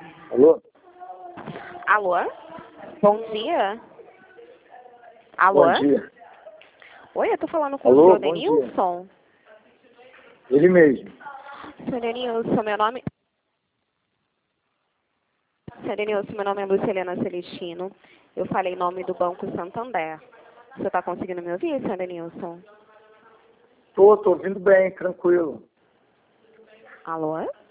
Alô? Alô? Bom dia. Alô? Bom dia. Oi, eu tô falando com Alô, o senhor bom dia. Denilson. Ele mesmo. Senhor Denilson, meu nome... Senhor Denilson, meu nome é Lucilena Celestino. Eu falei em nome do Banco Santander. O senhor tá conseguindo me ouvir, senhor Denilson? Tô ouvindo bem, tranquilo. Alô?